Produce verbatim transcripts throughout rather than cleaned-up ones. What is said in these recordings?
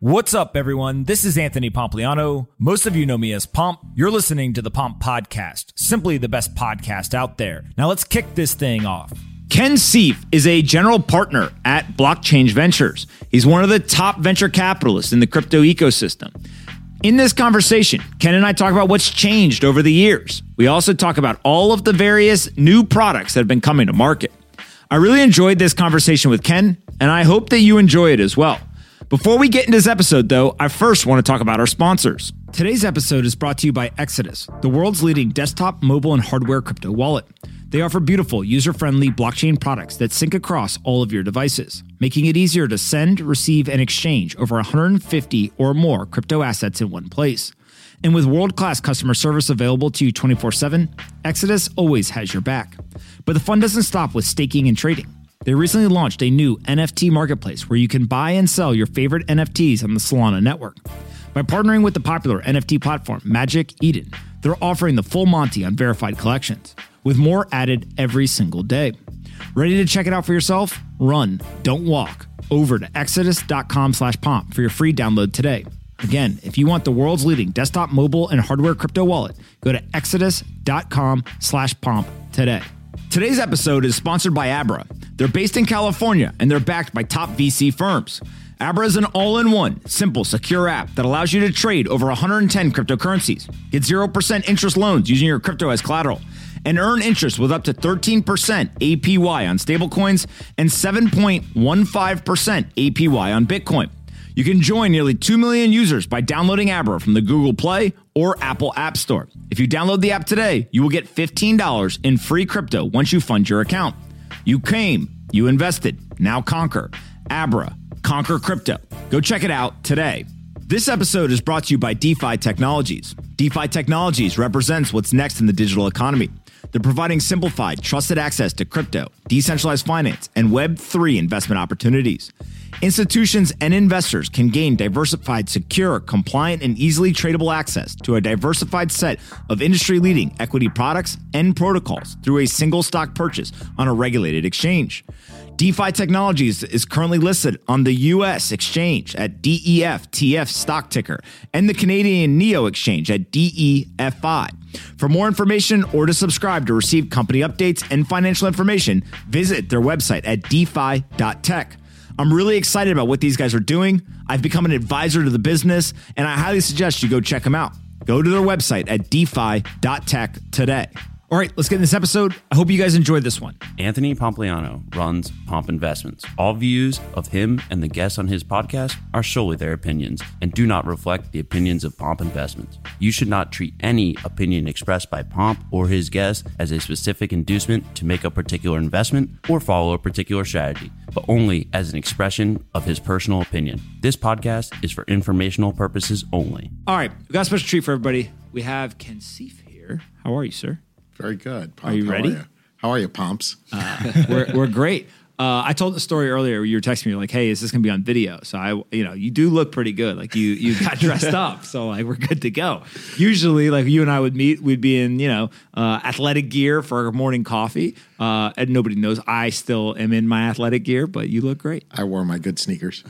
What's up, everyone? This is Anthony Pompliano. Most of you know me as Pomp. You're listening to the Pomp Podcast, simply the best podcast out there. Now let's kick this thing off. Ken Seif is a general partner at Blockchain Ventures. He's one of the top venture capitalists in the crypto ecosystem. In this conversation, Ken and I talk about what's changed over the years. We also talk about all of the various new products that have been coming to market. I really enjoyed this conversation with Ken, and I hope that you enjoy it as well. Before we get into this episode, though, I first want to talk about our sponsors. Today's episode is brought to you by Exodus, the world's leading desktop, mobile, and hardware crypto wallet. They offer beautiful, user-friendly blockchain products that sync across all of your devices, making it easier to send, receive, and exchange over one hundred fifty or more crypto assets in one place. And with world-class customer service available to you twenty-four seven, Exodus always has your back. But the fun doesn't stop with staking and trading. They recently launched a new N F T marketplace where you can buy and sell your favorite N F Ts on the Solana network. By partnering with the popular N F T platform Magic Eden, they're offering the full Monty on verified collections, with more added every single day. Ready to check it out for yourself? Run, don't walk. Over to exodus.com slash pomp for your free download today. Again, if you want the world's leading desktop, mobile, and hardware crypto wallet, go to exodus.com slash pomp today. Today's episode is sponsored by Abra. They're based in California, and they're backed by top V C firms. Abra is an all-in-one, simple, secure app that allows you to trade over one hundred ten cryptocurrencies, get zero percent interest loans using your crypto as collateral, and earn interest with up to thirteen percent A P Y on stablecoins and seven point one five percent A P Y on Bitcoin. You can join nearly two million users by downloading Abra from the Google Play or Apple App Store. If you download the app today, you will get fifteen dollars in free crypto once you fund your account. You came, you invested, now conquer. Abra, conquer crypto. Go check it out today. This episode is brought to you by DeFi Technologies. DeFi Technologies represents what's next in the digital economy. They're providing simplified, trusted access to crypto, decentralized finance, and Web three investment opportunities. Institutions and investors can gain diversified, secure, compliant, and easily tradable access to a diversified set of industry-leading equity products and protocols through a single stock purchase on a regulated exchange. DeFi Technologies is currently listed on the U S exchange at D E F T F stock ticker and the Canadian Neo exchange at D E F I. For more information or to subscribe to receive company updates and financial information, visit their website at defi dot tech. I'm really excited about what these guys are doing. I've become an advisor to the business, and I highly suggest you go check them out. Go to their website at defi dot tech today. All right, let's get in this episode. I hope you guys enjoyed this one. Anthony Pompliano runs Pomp Investments. All views of him and the guests on his podcast are solely their opinions and do not reflect the opinions of Pomp Investments. You should not treat any opinion expressed by Pomp or his guests as a specific inducement to make a particular investment or follow a particular strategy, but only as an expression of his personal opinion. This podcast is for informational purposes only. All right, we got a special treat for everybody. We have Ken Seif here. How are you, sir? Very good. Pomp, are you how ready? Are you? How are you, Pomps? Uh, we're, we're great. Uh, I told the story earlier. You were texting me like, "Hey, is this going to be on video?" So I, you know, you do look pretty good. Like you, you got dressed up, so like we're good to go. Usually, like you and I would meet, we'd be in, you know, uh, athletic gear for our morning coffee. Uh, and nobody knows I still am in my athletic gear, but you look great. I wore my good sneakers.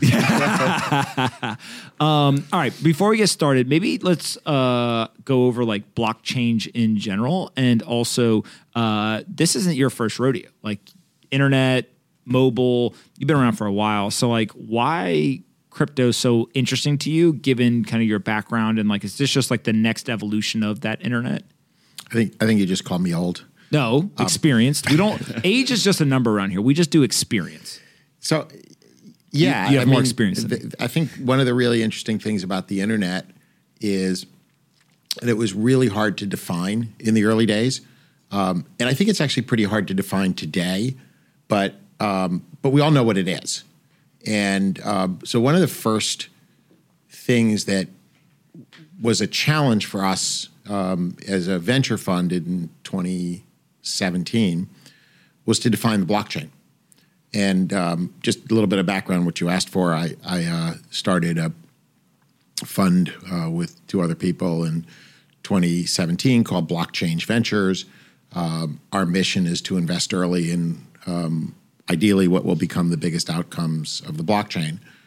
um, all right, before we get started, maybe let's uh, go over like blockchain in general, and also uh, this isn't your first rodeo. Like internet, mobile, you've been around for a while. So like why crypto so interesting to you given kind of your background, and like is this just like the next evolution of that internet? I think I think you just called me old. No, experienced. Um, we don't age is just a number around here. We just do experience. So yeah, you, you have I more mean, experience than th- I think one of the really interesting things about the internet is that it was really hard to define in the early days. Um, and I think it's actually pretty hard to define today, but Um, but we all know what it is. And um, so one of the first things that was a challenge for us um, as a venture fund in twenty seventeen was to define the blockchain. And um, just a little bit of background, what you asked for, I, I uh, started a fund uh, with two other people in twenty seventeen called Blockchain Ventures. Um, our mission is to invest early in um, ideally what will become the biggest outcomes of the blockchain.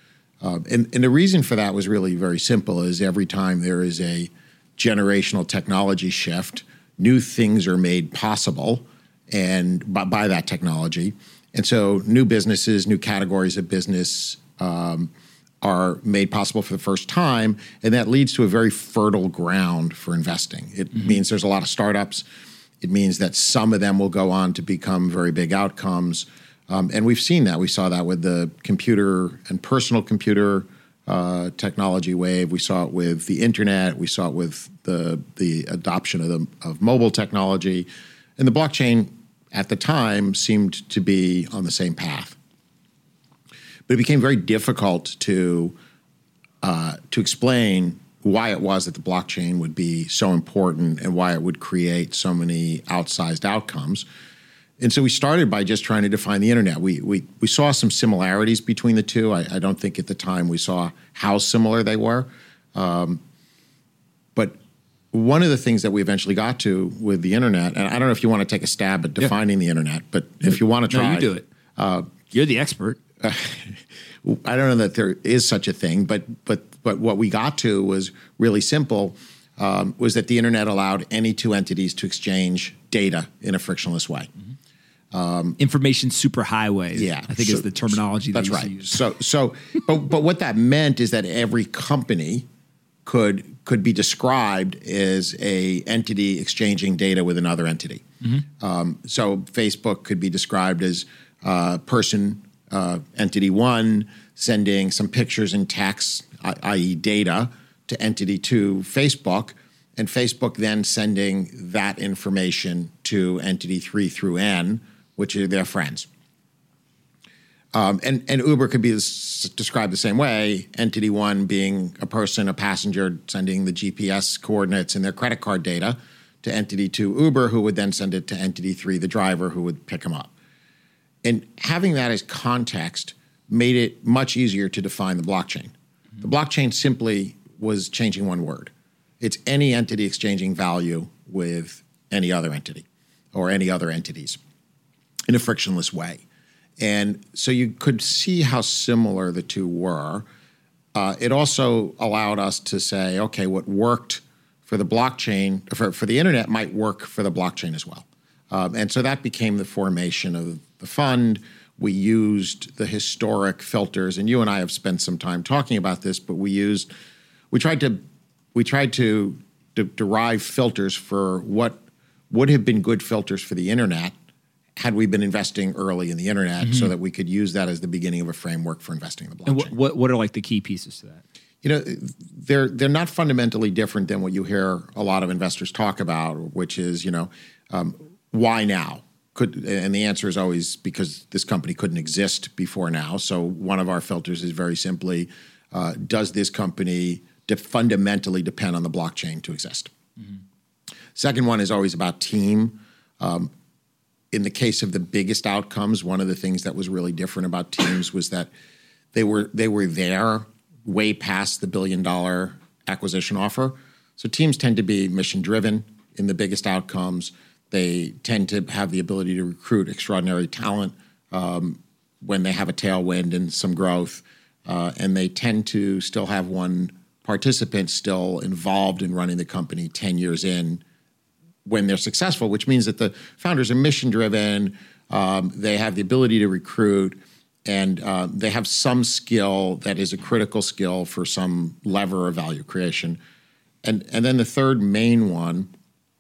Uh, and, and the reason for that was really very simple, is every time there is a generational technology shift, new things are made possible and by, by that technology. And so new businesses, new categories of business um, are made possible for the first time, and that leads to a very fertile ground for investing. It mm-hmm. means there's a lot of startups. It means that some of them will go on to become very big outcomes. Um, and we've seen that. We saw that with the computer and personal computer uh, technology wave. We saw it with the internet. We saw it with the the adoption of the of mobile technology. And the blockchain at the time seemed to be on the same path. But it became very difficult to uh, to explain why it was that the blockchain would be so important and why it would create so many outsized outcomes. And so we started by just trying to define the internet. We we we saw some similarities between the two. I, I don't think at the time we saw how similar they were. Um, but one of the things that we eventually got to with the internet, and I don't know if you want to take a stab at defining yeah. the internet, but if you want to try. No, you do it. Uh, You're the expert. Uh, I don't know that there is such a thing, but but but what we got to was really simple, um, was that the internet allowed any two entities to exchange data in a frictionless way. Mm-hmm. Um, Information superhighway, yeah, I think so, is the terminology that's they right. use. So, so, but but what that meant is that every company could could be described as a entity exchanging data with another entity. Mm-hmm. Um, so, Facebook could be described as uh, person uh, entity one sending some pictures and text, that is, data, to entity two, Facebook, and Facebook then sending that information to entity three through N, which are their friends. Um, and, and Uber could be this, described the same way, entity one being a person, a passenger, sending the G P S coordinates and their credit card data to entity two, Uber, who would then send it to entity three, the driver, who would pick them up. And having that as context made it much easier to define the blockchain. Mm-hmm. The blockchain simply was changing one word. It's any entity exchanging value with any other entity or any other entities in a frictionless way. And so you could see how similar the two were. Uh, it also allowed us to say, okay, what worked for the blockchain, for, for the internet might work for the blockchain as well. Um, and so that became the formation of the fund. We used the historic filters, and you and I have spent some time talking about this, but we used, we tried to, we tried to de- derive filters for what would have been good filters for the internet had we been investing early in the internet, mm-hmm. so that we could use that as the beginning of a framework for investing in the blockchain. And what, what, what are like the key pieces to that? You know, they're they're not fundamentally different than what you hear a lot of investors talk about, which is, you know, um, why now? Could, and the answer is always because this company couldn't exist before now. So one of our filters is very simply, uh, does this company de- fundamentally depend on the blockchain to exist? Mm-hmm. Second one is always about team. Um, in the case of the biggest outcomes, one of the things that was really different about teams was that they were they were there way past the billion dollar acquisition offer. So teams tend to be mission driven in the biggest outcomes. They tend to have the ability to recruit extraordinary talent um, when they have a tailwind and some growth. Uh, and they tend to still have one participant still involved in running the company ten years in when they're successful, which means that the founders are mission-driven, um, they have the ability to recruit, and uh, they have some skill that is a critical skill for some lever of value creation. And, and then the third main one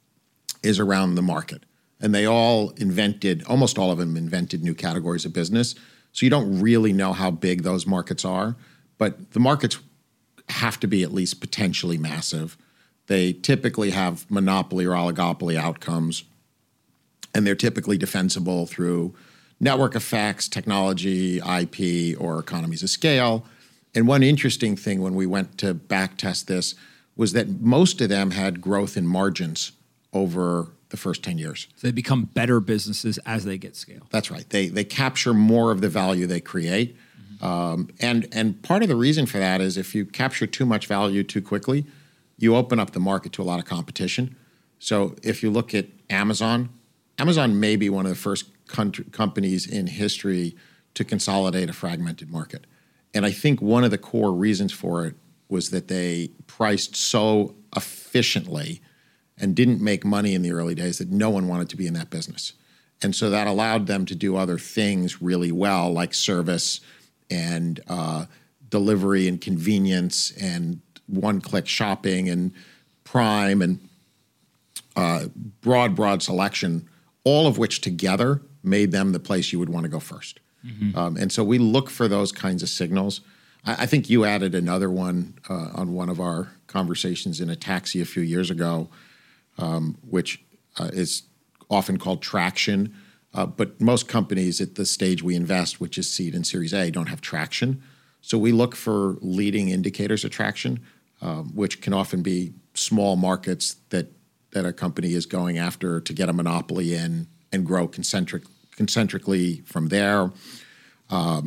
is around the market. And they all invented, almost all of them invented new categories of business. So you don't really know how big those markets are, but the markets have to be at least potentially massive. They typically have monopoly or oligopoly outcomes, and they're typically defensible through network effects, technology, I P, or economies of scale. And one interesting thing when we went to backtest this was that most of them had growth in margins over the first ten years. So they become better businesses as they get scale. That's right. They they capture more of the value they create. Mm-hmm. Um, and, and part of the reason for that is if you capture too much value too quickly, you open up the market to a lot of competition. So if you look at Amazon, Amazon may be one of the first country, companies in history to consolidate a fragmented market. and I think one of the core reasons for it was that they priced so efficiently and didn't make money in the early days that no one wanted to be in that business. And so that allowed them to do other things really well, like service and uh, delivery and convenience and one-click shopping and Prime and uh, broad, broad selection, all of which together made them the place you would want to go first. Mm-hmm. Um, and so we look for those kinds of signals. I, I think you added another one uh, on one of our conversations in a taxi a few years ago, um, which uh, is often called traction. Uh, but most companies at the stage we invest, which is seed and Series A, don't have traction. So we look for leading indicators of traction, um, which can often be small markets that that a company is going after to get a monopoly in and grow concentric, concentrically from there, um,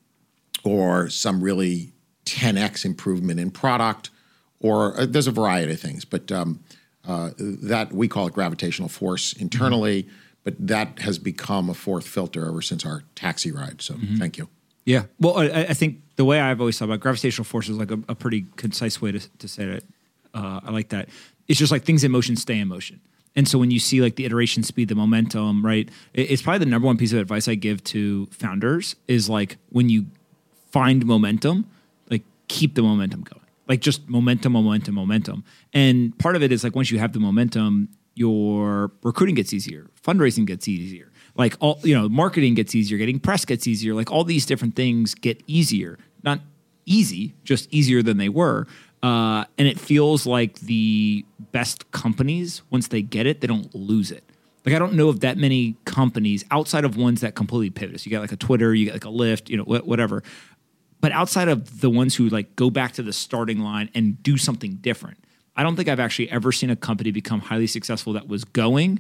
or some really ten x improvement in product, or uh, there's a variety of things. But um, uh, that we call it gravitational force internally, mm-hmm. but that has become a fourth filter ever since our taxi ride. So mm-hmm. thank you. Yeah. Well, I, I think the way I've always thought about gravitational force is like a, a pretty concise way to, to say it. Uh, I like that. It's just like things in motion stay in motion. And so when you see like the iteration speed, the momentum, right? It, it's probably the number one piece of advice I give to founders is like when you find momentum, like keep the momentum going. Like just momentum, momentum, momentum. And part of it is like once you have the momentum, your recruiting gets easier, fundraising gets easier. Like all, you know, marketing gets easier, getting press gets easier. Like all these different things get easier. Not easy, just easier than they were. Uh, and it feels like the best companies, once they get it, they don't lose it. Like I don't know of that many companies outside of ones that completely pivot. So you got like a Twitter, you got like a Lyft, you know, wh- whatever. But outside of the ones who like go back to the starting line and do something different, I don't think I've actually ever seen a company become highly successful that was going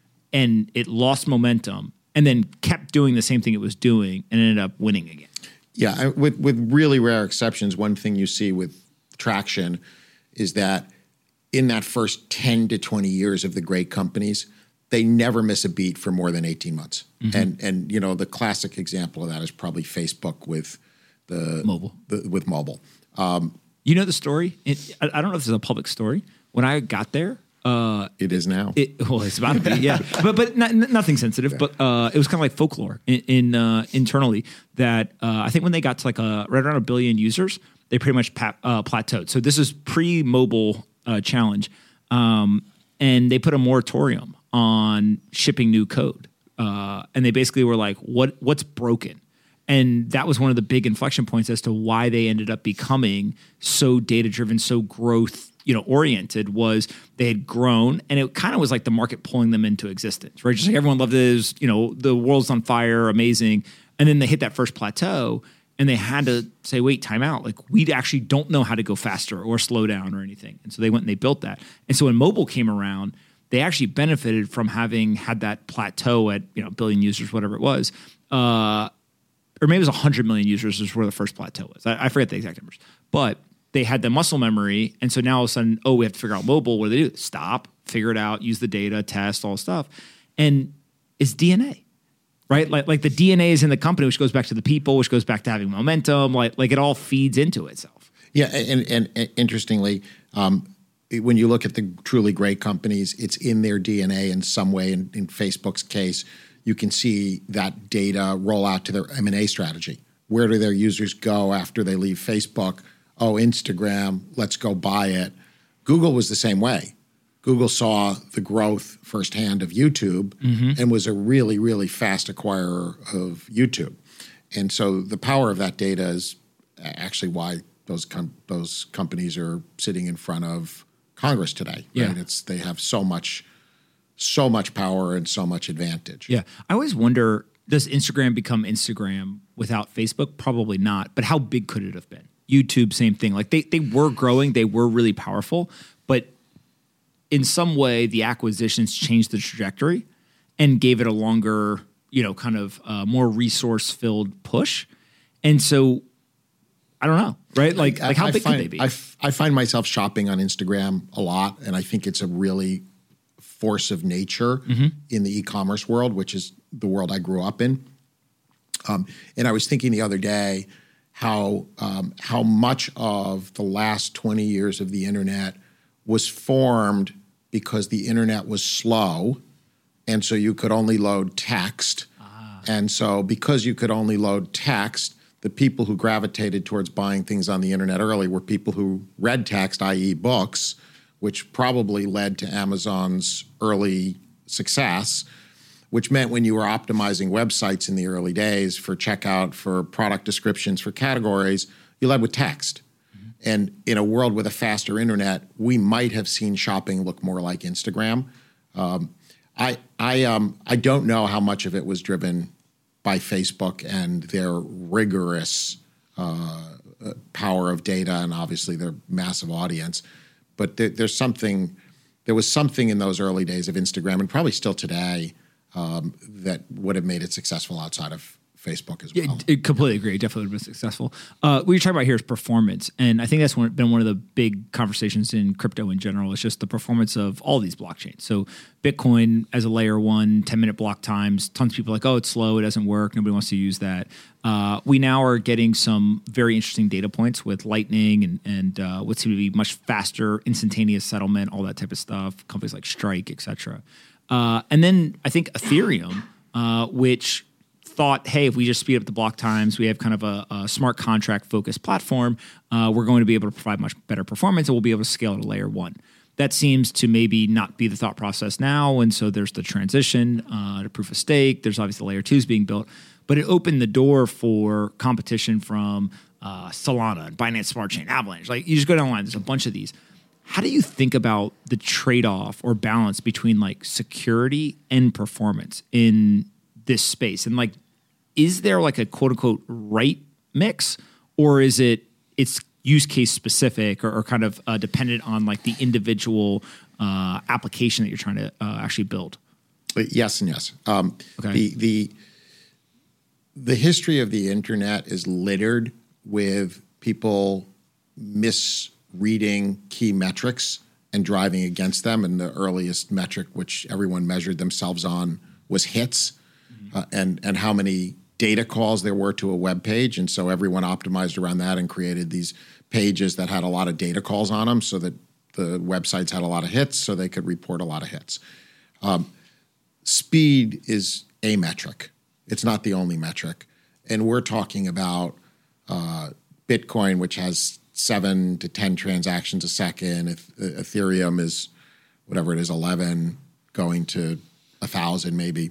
and it lost momentum and then kept doing the same thing it was doing and ended up winning again. Yeah, I, with with really rare exceptions, one thing you see with traction is that in that first ten to twenty years of the great companies, they never miss a beat for more than eighteen months. Mm-hmm. And and you know, the classic example of that is probably Facebook with the mobile. The, with mobile. Um, you know the story? It, I, I don't know if this is a public story. When I got there, uh, it is now. It, well, it's about to be, yeah. But but not, nothing sensitive. Yeah. But uh, it was kind of like folklore in, in uh, internally that uh, I think when they got to like a right around a billion users, they pretty much pat, uh, plateaued. So this is pre-mobile uh, challenge. Um, and they put a moratorium on shipping new code. Uh, and they basically were like, what what's broken? And that was one of the big inflection points as to why they ended up becoming so data-driven, so growth you know, oriented was they had grown and it kind of was like the market pulling them into existence, right? Just like everyone loved this, you know, the world's on fire, amazing. And then they hit that first plateau and they had to say, wait, time out. Like we actually don't know how to go faster or slow down or anything. And so they went and they built that. And so when mobile came around, they actually benefited from having had that plateau at, you know, a billion users, whatever it was. Uh, or maybe it was one hundred million users is where the first plateau was. I, I forget the exact numbers. But they had the muscle memory. And so now all of a sudden, oh, we have to figure out mobile. What do they do? Stop, figure it out, use the data, test, all stuff. And it's D N A, right? Like, like the D N A is in the company, which goes back to the people, which goes back to having momentum. Like, like it all feeds into itself. Yeah. And, and, and interestingly, um, when you look at the truly great companies, it's in their D N A in some way. In, in Facebook's case, you can see that data roll out to their M and A strategy. Where do their users go after they leave Facebook? Oh, Instagram, let's go buy it. Google was the same way. Google saw the growth firsthand of YouTube mm-hmm. and was a really, really fast acquirer of YouTube. And so the power of that data is actually why those com- those companies are sitting in front of Congress today. Yeah. Right? It's they have so much, so much power and so much advantage. Yeah. I always wonder, does Instagram become Instagram without Facebook? Probably not. But how big could it have been? YouTube, same thing. Like they they were growing, they were really powerful, but in some way the acquisitions changed the trajectory and gave it a longer, you know, kind of uh, more resource-filled push. And so I don't know, right? Like, I, like how I big find, could they be? I, f- I find myself shopping on Instagram a lot, and I think it's a really force of nature mm-hmm. in the e-commerce world, which is the world I grew up in. Um, and I was thinking the other day how um, how much of the last twenty years of the internet was formed because the internet was slow, and so you could only load text. Ah. And so because you could only load text, the people who gravitated towards buying things on the internet early were people who read text, that is books, which probably led to Amazon's early success, which meant when you were optimizing websites in the early days for checkout, for product descriptions, for categories, you led with text. Mm-hmm. And in a world with a faster internet, we might have seen shopping look more like Instagram. Um, I I um I don't know how much of it was driven by Facebook and their rigorous uh, power of data and obviously their massive audience, but there, there's something. There was something in those early days of Instagram, and probably still today, um, that would have made it successful outside of Facebook as well. Yeah, I completely agree. It definitely would have been successful. Uh, what you're talking about here is performance. And I think that's one, been one of the big conversations in crypto in general. It's just the performance of all these blockchains. So Bitcoin as a layer one, ten-minute block times, tons of people are like, oh, it's slow, it doesn't work, nobody wants to use that. Uh, we now are getting some very interesting data points with Lightning and, and uh, what seem to be much faster, instantaneous settlement, all that type of stuff, companies like Strike, et cetera. Uh, and then I think Ethereum, uh, which thought, hey, if we just speed up the block times, we have kind of a, a smart contract focused platform, uh, we're going to be able to provide much better performance and we'll be able to scale to layer one. That seems to maybe not be the thought process now. And so there's the transition uh, to proof of stake. There's obviously layer twos being built, but it opened the door for competition from uh, Solana, Binance Smart Chain, Avalanche. Like you just go down the line, there's a bunch of these. How do you think about the trade-off or balance between like security and performance in this space? And like, is there like a quote unquote right mix, or is it it's use case specific or, or kind of uh, dependent on like the individual uh, application that you're trying to uh, actually build? Yes and yes. Um, okay. The the the history of the internet is littered with people misreading key metrics and driving against them. And the earliest metric, which everyone measured themselves on, was hits, mm-hmm. uh, and and how many data calls there were to a web page. And so everyone optimized around that and created these pages that had a lot of data calls on them so that the websites had a lot of hits so they could report a lot of hits. Um, speed is a metric. It's not the only metric. And we're talking about uh, Bitcoin, which has seven to ten transactions a second. Ethereum is whatever it is, eleven, going to a thousand maybe.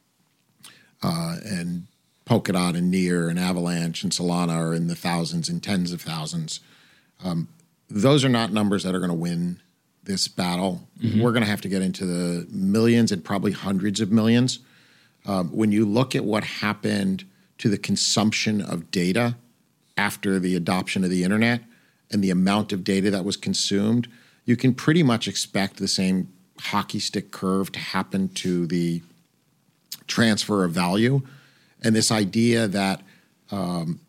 Uh, and Polkadot and Near and Avalanche and Solana are in the thousands and tens of thousands. Um, those are not numbers that are going to win this battle. Mm-hmm. We're going to have to get into the millions and probably hundreds of millions. Um, when you look at what happened to the consumption of data after the adoption of the internet and the amount of data that was consumed, you can pretty much expect the same hockey stick curve to happen to the transfer of value. And this idea that um,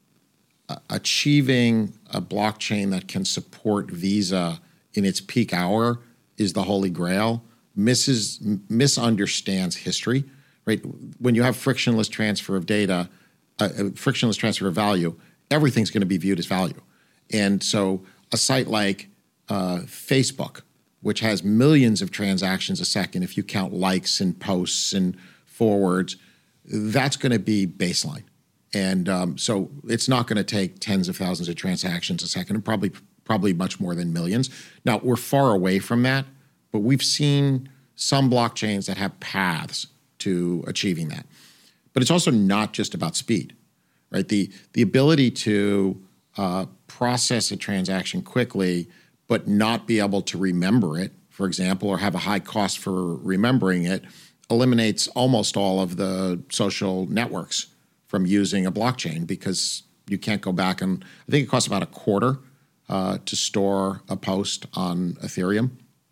achieving a blockchain that can support Visa in its peak hour is the holy grail misses, misunderstands history, right? When you have frictionless transfer of data, uh, frictionless transfer of value, everything's going to be viewed as value. And so a site like uh, Facebook, which has millions of transactions a second if you count likes and posts and forwards, that's going to be baseline. And um, so it's not going to take tens of thousands of transactions a second, and probably probably much more than millions. Now, we're far away from that, but we've seen some blockchains that have paths to achieving that. But it's also not just about speed, right? The, the ability to uh, process a transaction quickly but not be able to remember it, for example, or have a high cost for remembering it, eliminates almost all of the social networks from using a blockchain because you can't go back and I think it costs about a quarter uh, to store a post on Ethereum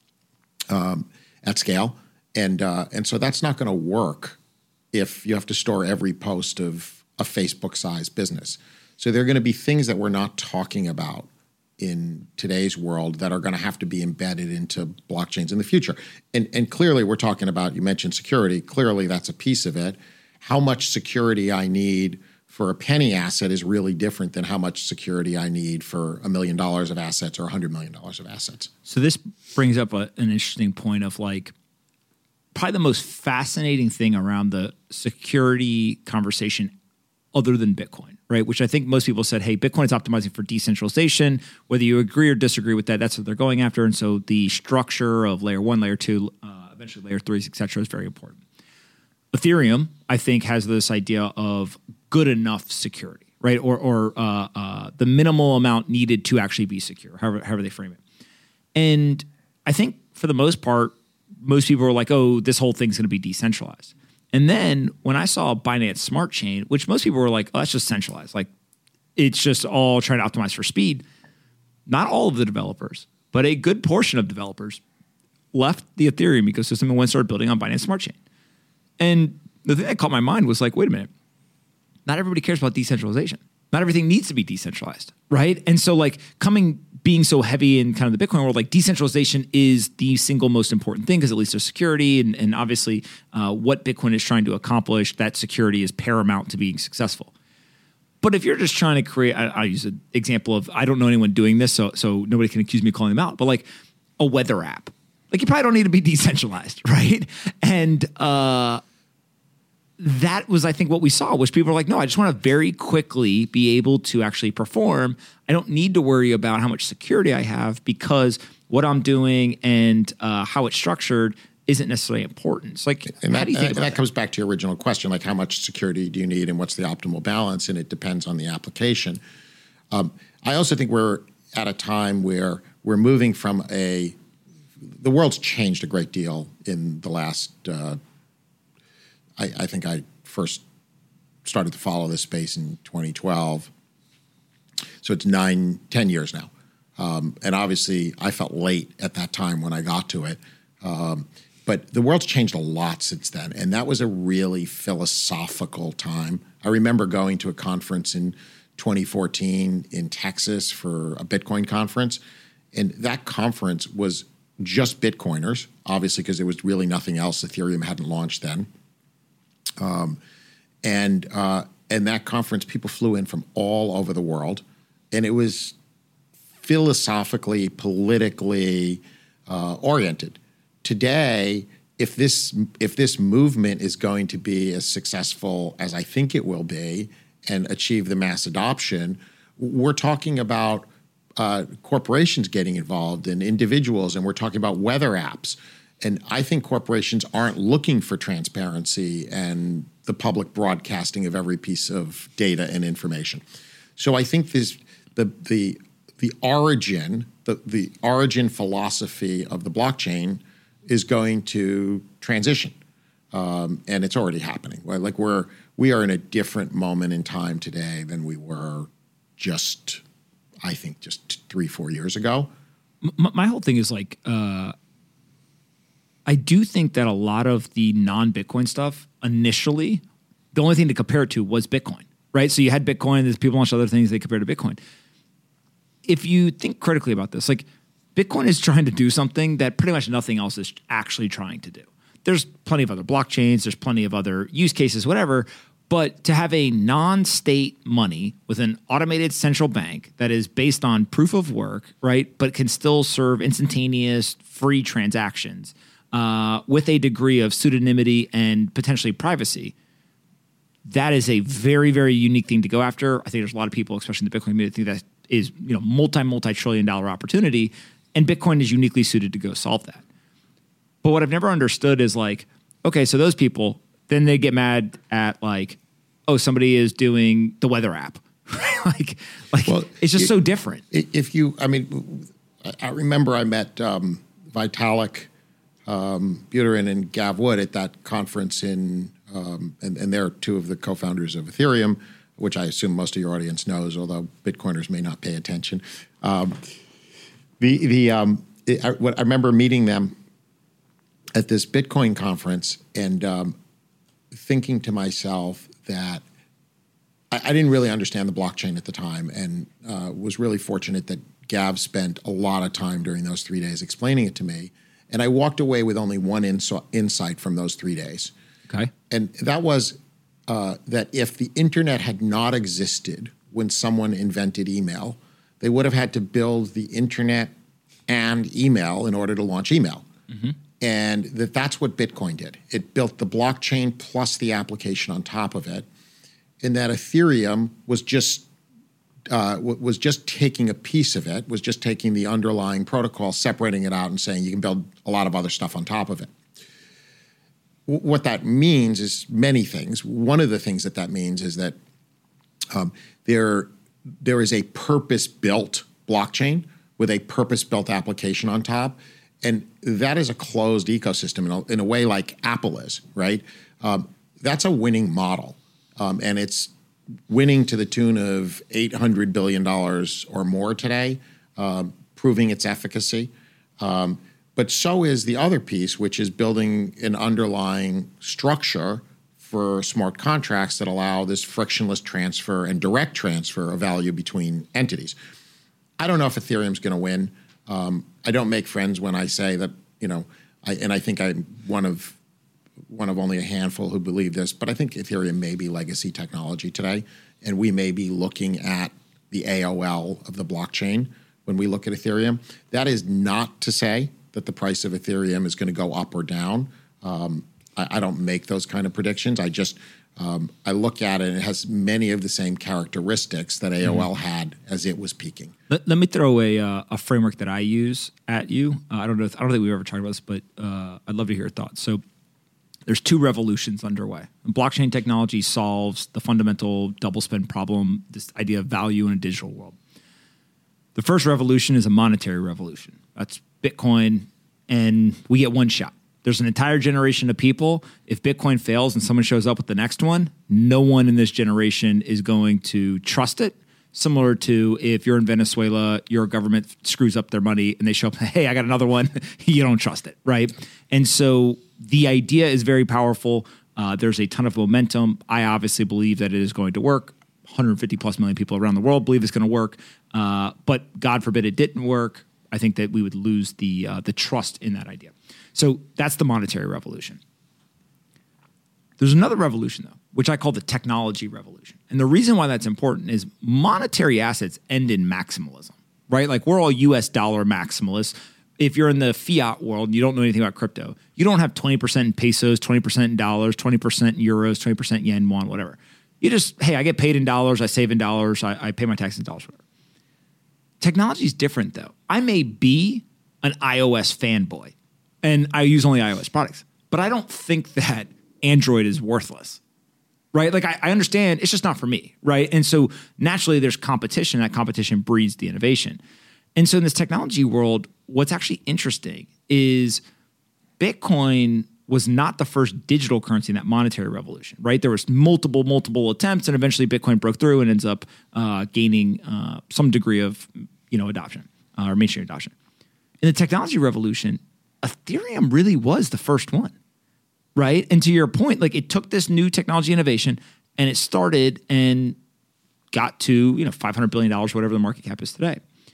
um, at scale. And, uh, and so that's not going to work if you have to store every post of a Facebook-sized business. So there are going to be things that we're not talking about in today's world that are going to have to be embedded into blockchains in the future. And, and clearly we're talking about, you mentioned security, clearly that's a piece of it. How much security I need for a penny asset is really different than how much security I need for a million dollars of assets or a hundred million dollars of assets. So this brings up a, an interesting point of like probably the most fascinating thing around the security conversation other than Bitcoin, right? Which I think most people said, hey, Bitcoin is optimizing for decentralization. Whether you agree or disagree with that, that's what they're going after. And so the structure of layer one, layer two, uh, eventually layer threes, et cetera, is very important. Ethereum, I think, has this idea of good enough security, right? Or, or uh, uh, the minimal amount needed to actually be secure, however, however they frame it. And I think for the most part, most people are like, oh, this whole thing's going to be decentralized. And then when I saw Binance Smart Chain, which most people were like, oh, that's just centralized. Like, it's just all trying to optimize for speed. Not all of the developers, but a good portion of developers left the Ethereum ecosystem and went and started building on Binance Smart Chain. And the thing that caught my mind was like, wait a minute. Not everybody cares about decentralization. Not everything needs to be decentralized, right? And so like coming, being so heavy in kind of the Bitcoin world, like decentralization is the single most important thing because at least there's security and, and obviously uh, what Bitcoin is trying to accomplish, that security is paramount to being successful. But if you're just trying to create, I, I'll use an example of, I don't know anyone doing this, so so nobody can accuse me of calling them out, but like a weather app. Like you probably don't need to be decentralized, right? And uh, that was, I think, what we saw, was people were like, no, I just want to very quickly be able to actually perform. I don't need to worry about how much security I have because what I'm doing and uh, how it's structured isn't necessarily important. It's like, and how that, do you think and about that that? comes back to your original question, like how much security do you need and what's the optimal balance? And it depends on the application. Um, I also think we're at a time where we're moving from a, the world's changed a great deal in the last, uh, I, I think I first started to follow this space in twenty twelve. So it's nine, ten years now. Um, and obviously I felt late at that time when I got to it. Um, but the world's changed a lot since then. And that was a really philosophical time. I remember going to a conference in twenty fourteen in Texas for a Bitcoin conference. And that conference was just Bitcoiners, obviously, because there was really nothing else. Ethereum hadn't launched then. Um, and uh, and that conference, people flew in from all over the world. And it was philosophically, politically uh, oriented. Today, if this if this movement is going to be as successful as I think it will be and achieve the mass adoption, we're talking about uh, corporations getting involved and individuals, and we're talking about weather apps. And I think corporations aren't looking for transparency and the public broadcasting of every piece of data and information. So I think this the the the origin the the origin philosophy of the blockchain is going to transition, um, and it's already happening. Like we're we are in a different moment in time today than we were just, I think, just three four years ago. My, my whole thing is like, uh, I do think that a lot of the non-Bitcoin stuff initially, the only thing to compare it to was Bitcoin, right? So you had Bitcoin, there's people launched other things they compared to Bitcoin. If you think critically about this, like Bitcoin is trying to do something that pretty much nothing else is actually trying to do. There's plenty of other blockchains, there's plenty of other use cases, whatever, but to have a non-state money with an automated central bank that is based on proof of work, right, but can still serve instantaneous free transactions uh, with a degree of pseudonymity and potentially privacy, that is a very, very unique thing to go after. I think there's a lot of people, especially in the Bitcoin community, think that is, you know, multi, multi-trillion dollar opportunity, and Bitcoin is uniquely suited to go solve that. But what I've never understood is like, okay, so those people, then they get mad at like, oh, somebody is doing the weather app. like, like Well, it's just it- so different. If you, I mean, I- I remember I met um, Vitalik um, Buterin and Gav Wood at that conference in, um, and, and they're two of the co-founders of Ethereum, which I assume most of your audience knows, although Bitcoiners may not pay attention. Um, the the um, it, I, what, I remember meeting them at this Bitcoin conference and um, thinking to myself that I, I didn't really understand the blockchain at the time, and uh, was really fortunate that Gav spent a lot of time during those three days explaining it to me. And I walked away with only one inso- insight from those three days. Okay. And that was, uh, that if the internet had not existed when someone invented email, they would have had to build the internet and email in order to launch email. Mm-hmm. And that that's what Bitcoin did. It built the blockchain plus the application on top of it. And that Ethereum was just uh, w- was just taking a piece of it, was just taking the underlying protocol, separating it out and saying you can build a lot of other stuff on top of it. W- what that means is many things. One of the things that that means is that um, there, there is a purpose-built blockchain with a purpose-built application on top. And that is a closed ecosystem in a, in a way like Apple is, right? Um, that's a winning model. Um, and it's winning to the tune of eight hundred billion dollars or more today, um, proving its efficacy. Um, but so is the other piece, which is building an underlying structure for smart contracts that allow this frictionless transfer and direct transfer of value between entities. I don't know if Ethereum's going to win. Um, I don't make friends when I say that, you know, I, and I think I'm one of one of only a handful who believe this, but I think Ethereum may be legacy technology today, and we may be looking at the A O L of the blockchain when we look at Ethereum. That is not to say that the price of Ethereum is going to go up or down. Um, I, I don't make those kind of predictions. I just um, I look at it, and it has many of the same characteristics that A O L mm-hmm. had as it was peaking. Let, let me throw a uh, a framework that I use at you. Uh, I don't know. If, I don't think we've ever talked about this, but uh, I'd love to hear your thoughts. So there's two revolutions underway. And blockchain technology solves the fundamental double spend problem, this idea of value in a digital world. The first revolution is a monetary revolution. That's Bitcoin, and we get one shot. There's an entire generation of people. If Bitcoin fails and someone shows up with the next one, no one in this generation is going to trust it. Similar to if you're in Venezuela, your government screws up their money and they show up, hey, I got another one. You don't trust it, right? And so the idea is very powerful. Uh, there's a ton of momentum. I obviously believe that it is going to work. one hundred fifty plus million people around the world believe it's going to work. Uh, but God forbid it didn't work. I think that we would lose the uh, the trust in that idea. So that's the monetary revolution. There's another revolution, though, which I call the technology revolution. And the reason why that's important is monetary assets end in maximalism, right? Like we're all U S dollar maximalists. If you're in the fiat world and you don't know anything about crypto, you don't have twenty percent in pesos, twenty percent in dollars, twenty percent in euros, twenty percent yen, won, whatever. You just, hey, I get paid in dollars, I save in dollars, I, I pay my tax in dollars, whatever. Technology is different, though. I may be an iOS fanboy, and I use only iOS products, but I don't think that Android is worthless, right? Like I, I understand it's just not for me, right? And so naturally there's competition. That competition breeds the innovation. And so in this technology world, what's actually interesting is Bitcoin was not the first digital currency in that monetary revolution, right? There was multiple, multiple attempts, and eventually Bitcoin broke through and ends up uh, gaining uh, some degree of, you know, adoption uh, or mainstream adoption. In the technology revolution, Ethereum really was the first one, right? And to your point, like it took this new technology innovation and it started and got to, you know, five hundred billion dollars, whatever the market cap is today.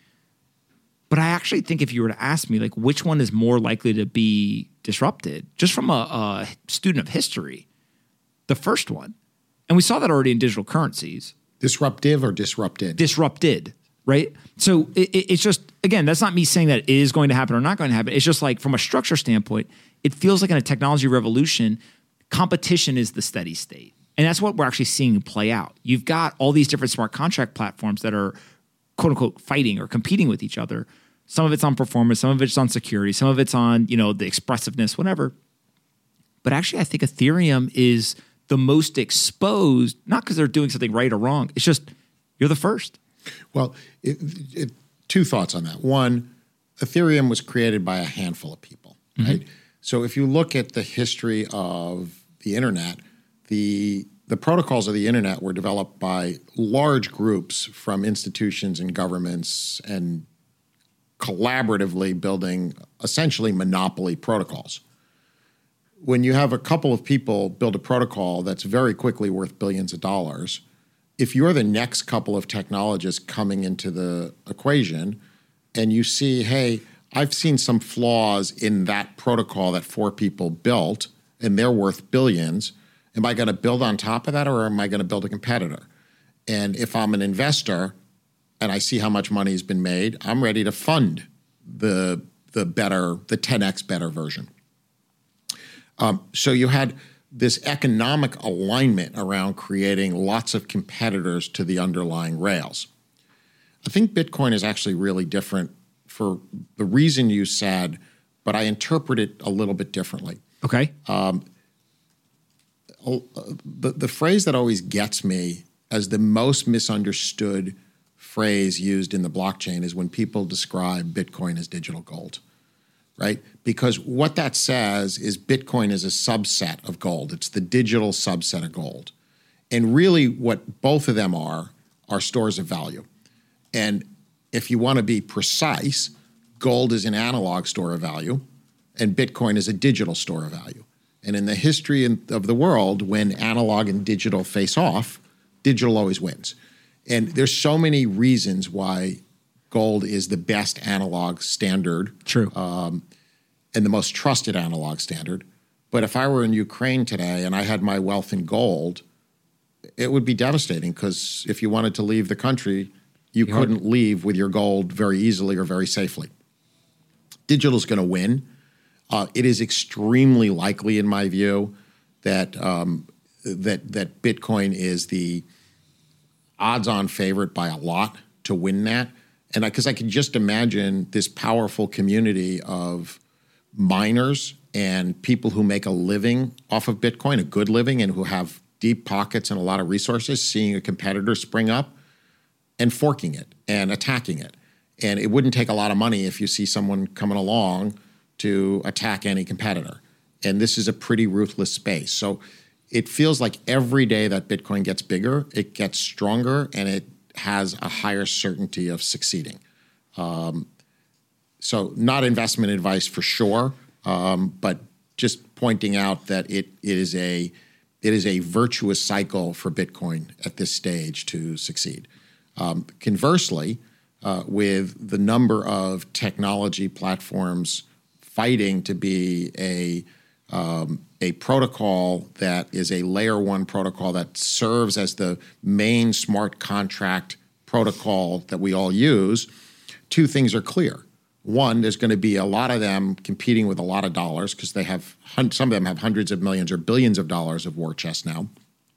But I actually think if you were to ask me, like, which one is more likely to be disrupted, just from a, a student of history, the first one. And we saw that already in digital currencies. Disruptive or disrupted? Disrupted, right? So it, it, it's just, again, that's not me saying that it is going to happen or not going to happen. It's just like from a structure standpoint, it feels like in a technology revolution, competition is the steady state. And that's what we're actually seeing play out. You've got all these different smart contract platforms that are quote unquote fighting or competing with each other. Some of it's on performance, some of it's on security, some of it's on, you know, the expressiveness, whatever. But actually, I think Ethereum is the most exposed, not because they're doing something right or wrong. It's just you're the first. Well, it, it, two thoughts on that. One, Ethereum was created by a handful of people, mm-hmm. right? So if you look at the history of the internet, the The protocols of the internet were developed by large groups from institutions and governments and collaboratively building essentially monopoly protocols. When you have a couple of people build a protocol that's very quickly worth billions of dollars, if you're the next couple of technologists coming into the equation and you see, hey, I've seen some flaws in that protocol that four people built and they're worth billions, Am I going to build on top of that, or am I going to build a competitor? And if I'm an investor and I see how much money has been made, I'm ready to fund the the better, the ten X better version. Um, so you had this economic alignment around creating lots of competitors to the underlying rails. I think Bitcoin is actually really different for the reason you said, but I interpret it a little bit differently. Okay. Um, the, the phrase that always gets me as the most misunderstood phrase used in the blockchain is when people describe Bitcoin as digital gold, right? Because what that says is Bitcoin is a subset of gold. It's the digital subset of gold. And really what both of them are, are stores of value. And if you want to be precise, gold is an analog store of value and Bitcoin is a digital store of value. And in the history of the world, when analog and digital face off, digital always wins. And there's so many reasons why gold is the best analog standard. True. Um, and the most trusted analog standard. But if I were in Ukraine today and I had my wealth in gold, it would be devastating because if you wanted to leave the country, you yeah. couldn't leave with your gold very easily or very safely. Digital's going to win. Uh, it is extremely likely, in my view, that um, that that Bitcoin is the odds-on favorite by a lot to win that. And because I, I can just imagine this powerful community of miners and people who make a living off of Bitcoin, a good living, and who have deep pockets and a lot of resources, seeing a competitor spring up and forking it and attacking it. And it wouldn't take a lot of money if you see someone coming along to attack any competitor. And this is a pretty ruthless space. So it feels like every day that Bitcoin gets bigger, it gets stronger, and it has a higher certainty of succeeding. Um, so not investment advice for sure, um, but just pointing out that it, it is a it is a virtuous cycle for Bitcoin at this stage to succeed. Um, conversely, uh, with the number of technology platforms fighting to be a um, a protocol that is a layer one protocol that serves as the main smart contract protocol that we all use, two things are clear. One, there's going to be a lot of them competing with a lot of dollars because they have some of them have hundreds of millions or billions of dollars of war chest now.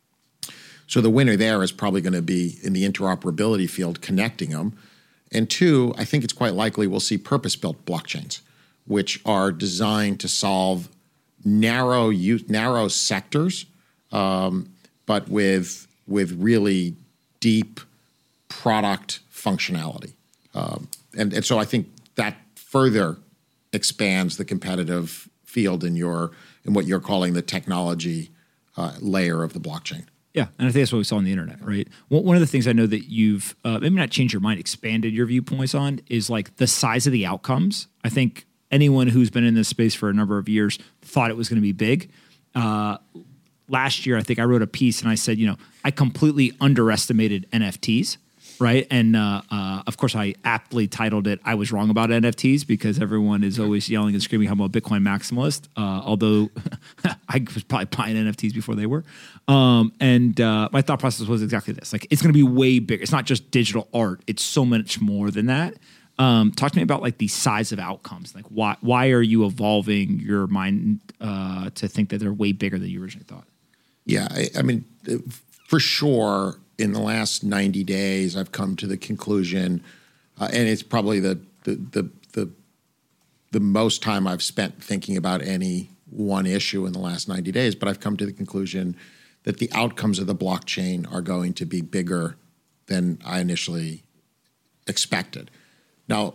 So the winner there is probably going to be in the interoperability field connecting them. And two, I think it's quite likely we'll see purpose-built blockchains, which are designed to solve narrow narrow sectors, um, but with with really deep product functionality. Um, and, and so I think that further expands the competitive field in your in what you're calling the technology uh, layer of the blockchain. Yeah, and I think that's what we saw on the internet, right? One of the things I know that you've uh, maybe not changed your mind, expanded your viewpoints on is like the size of the outcomes. I think anyone who's been in this space for a number of years thought it was going to be big. Uh, last year, I think I wrote a piece and I said, you know, I completely underestimated N F Ts, right? And uh, uh, of course, I aptly titled it, I was wrong about N F Ts because everyone is always yelling and screaming how I'm a Bitcoin maximalist, uh, although I was probably buying N F Ts before they were. Um, and uh, my thought process was exactly this. Like, it's going to be way bigger. It's not just digital art. It's so much more than that. Um, talk to me about like the size of outcomes. Like why why are you evolving your mind uh, to think that they're way bigger than you originally thought? Yeah, I, I mean, for sure, in the last ninety days, I've come to the conclusion, uh, and it's probably the, the the the the most time I've spent thinking about any one issue in the last ninety days. But I've come to the conclusion that the outcomes of the blockchain are going to be bigger than I initially expected. Now,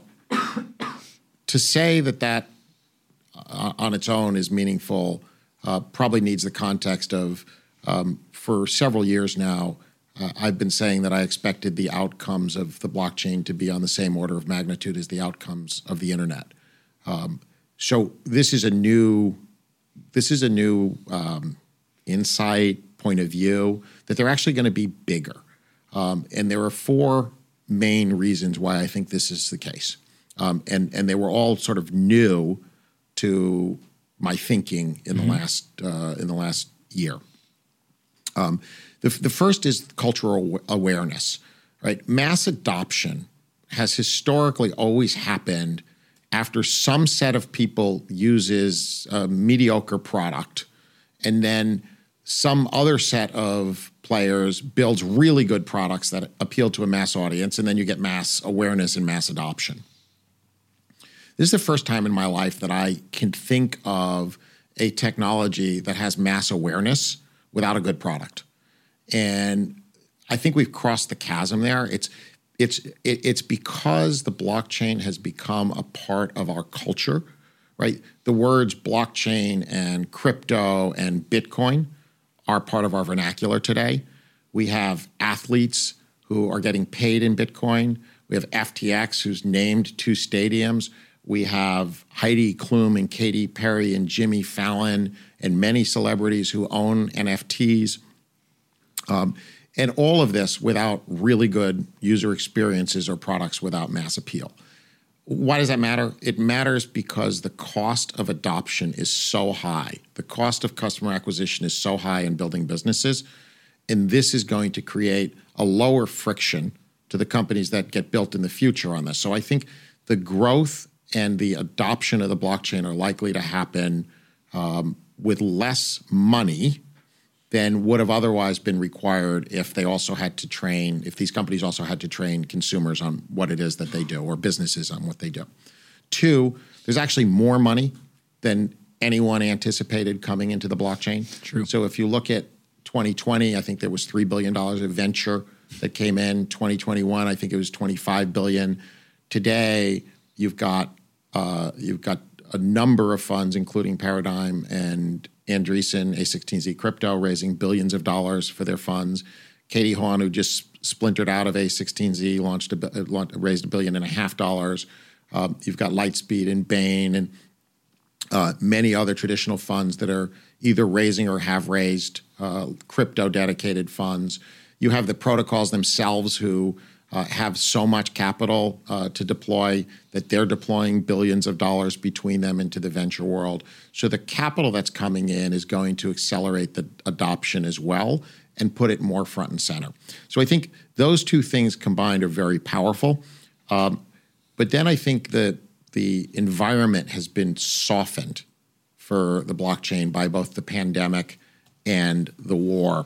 to say that that uh, on its own is meaningful uh, probably needs the context of, um, for several years now, uh, I've been saying that I expected the outcomes of the blockchain to be on the same order of magnitude as the outcomes of the internet. Um, so this is a new, this is a new um, insight, point of view, that they're actually going to be bigger. Um, and there are four main reasons why I think this is the case. Um, and, and they were all sort of new to my thinking in mm-hmm. the last uh, in the last year. Um, the, the first is cultural awareness, right? Mass adoption has historically always happened after some set of people uses a mediocre product, and then some other set of players builds really good products that appeal to a mass audience, and then you get mass awareness and mass adoption. This is the first time in my life that I can think of a technology that has mass awareness without a good product. And I think we've crossed the chasm there. It's it's it, it's because the blockchain has become a part of our culture, right? The words blockchain and crypto and Bitcoin are part of our vernacular today. We have athletes who are getting paid in Bitcoin. We have F T X, who's named two stadiums. We have Heidi Klum and Katy Perry and Jimmy Fallon and many celebrities who own N F Ts. Um, and all of this without really good user experiences or products without mass appeal. Why does that matter? It matters because the cost of adoption is so high. The cost of customer acquisition is so high in building businesses. And this is going to create a lower friction to the companies that get built in the future on this. So I think the growth and the adoption of the blockchain are likely to happen um, with less money than would have otherwise been required if they also had to train, if these companies also had to train consumers on what it is that they do, or businesses on what they do. Two, there's actually more money than anyone anticipated coming into the blockchain. True. So if you look at twenty twenty, I think there was three billion dollars of venture that came in. twenty twenty-one, I think it was twenty-five billion dollars. Today, you've got uh, you've got a number of funds, including Paradigm and Andreessen, A sixteen Z Crypto, raising billions of dollars for their funds. Katie Hawn, who just splintered out of A sixteen Z, launched a, raised a billion and a half dollars. Uh, you've got Lightspeed and Bain and uh, many other traditional funds that are either raising or have raised uh, crypto-dedicated funds. You have the protocols themselves who uh, have so much capital uh, to deploy that they're deploying billions of dollars between them into the venture world. So the capital that's coming in is going to accelerate the adoption as well and put it more front and center. So I think those two things combined are very powerful. Um, but then I think that the environment has been softened for the blockchain by both the pandemic and the war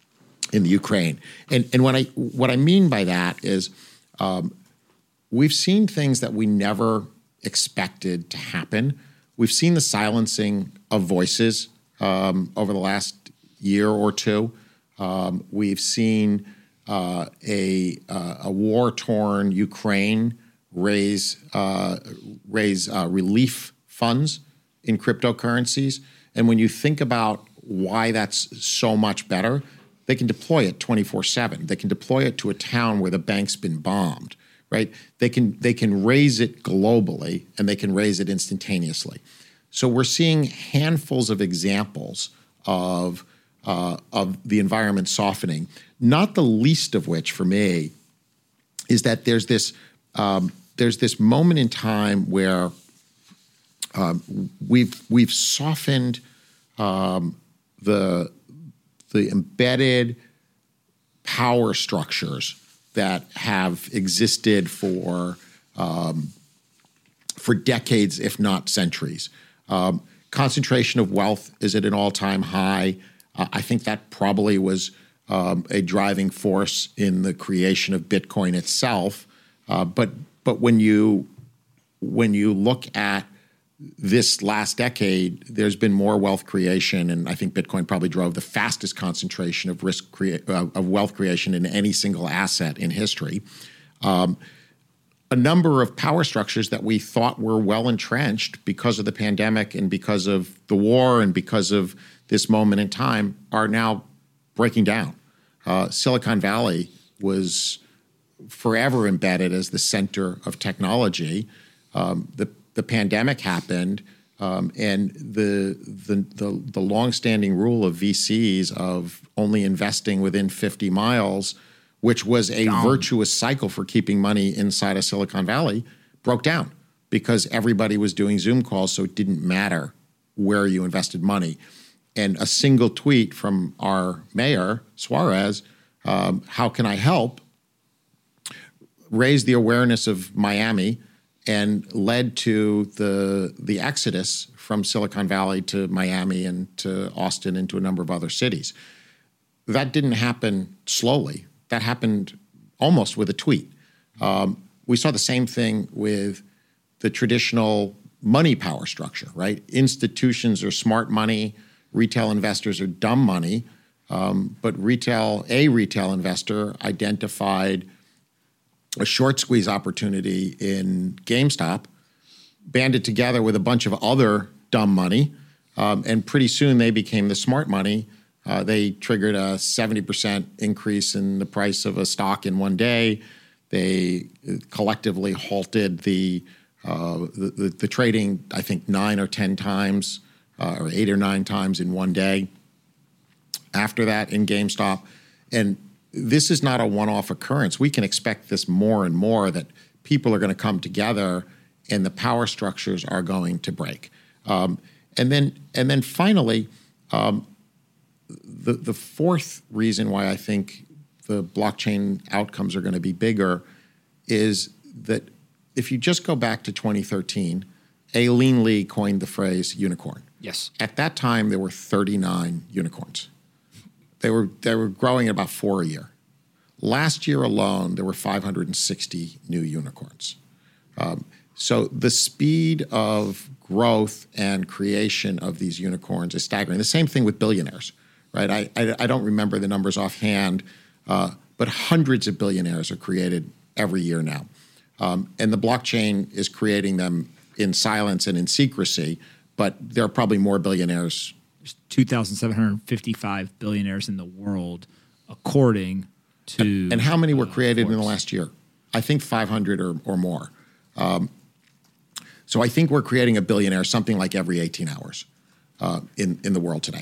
in the Ukraine. And and what I what I mean by that is um, we've seen things that we never expected to happen. We've seen the silencing of voices um, over the last year or two. Um, we've seen uh, a uh, a war-torn Ukraine raise uh, raise uh, relief funds in cryptocurrencies. And when you think about why that's so much better, they can deploy it twenty-four seven. They can deploy it to a town where the bank's been bombed, right? They can they can raise it globally, and they can raise it instantaneously. So we're seeing handfuls of examples of uh, of the environment softening, not the least of which for me is that there's this um, there's this moment in time where um, we've we've softened um, the the embedded power structures that have existed for um, for decades, if not centuries. Um, concentration of wealth is at an all-time high. Uh, I think that probably was um, a driving force in the creation of Bitcoin itself. Uh, but but when you when you look at this last decade, there's been more wealth creation, and I think Bitcoin probably drove the fastest concentration of risk crea- uh, of wealth creation in any single asset in history. Um, a number of power structures that we thought were well entrenched because of the pandemic and because of the war and because of this moment in time are now breaking down. Uh, Silicon Valley was forever embedded as the center of technology. Um, the The pandemic happened, um, and the, the the the longstanding rule of V Cs of only investing within fifty miles, which was a down. virtuous cycle for keeping money inside of Silicon Valley, broke down because everybody was doing Zoom calls, so it didn't matter where you invested money. and a single tweet from our mayor, Suarez, um, how can I help, raised the awareness of Miami and led to the the exodus from Silicon Valley to Miami and to Austin and to a number of other cities. That didn't happen slowly. That happened almost with a tweet. Um, we saw the same thing with the traditional money power structure, right? Institutions are smart money, retail investors are dumb money, um, but retail, a retail investor identified a short squeeze opportunity in GameStop, banded together with a bunch of other dumb money, um, and pretty soon they became the smart money. Uh, they triggered a seventy percent increase in the price of a stock in one day. They collectively halted the uh, the, the, the trading, I think, nine or ten times, uh, or eight or nine times in one day. After that, in GameStop, and this is not a one-off occurrence. We can expect this more and more, that people are going to come together and the power structures are going to break. Um, and then, and then finally, um, the the fourth reason why I think the blockchain outcomes are going to be bigger is that if you just go back to twenty thirteen, Aileen Lee coined the phrase unicorn. Yes. At that time, there were thirty-nine unicorns. They were they were growing at about four a year. Last year alone, there were five hundred sixty new unicorns. Um, so the speed of growth and creation of these unicorns is staggering. The same thing with billionaires, right? I I, I don't remember the numbers offhand, uh, but hundreds of billionaires are created every year now, um, and the blockchain is creating them in silence and in secrecy. But there are probably more billionaires. There's two thousand seven hundred fifty-five billionaires in the world, according to... And how many were uh, created Forbes. in the last year? I think five hundred or, or more. Um, so I think we're creating a billionaire something like every eighteen hours uh, in, in the world today.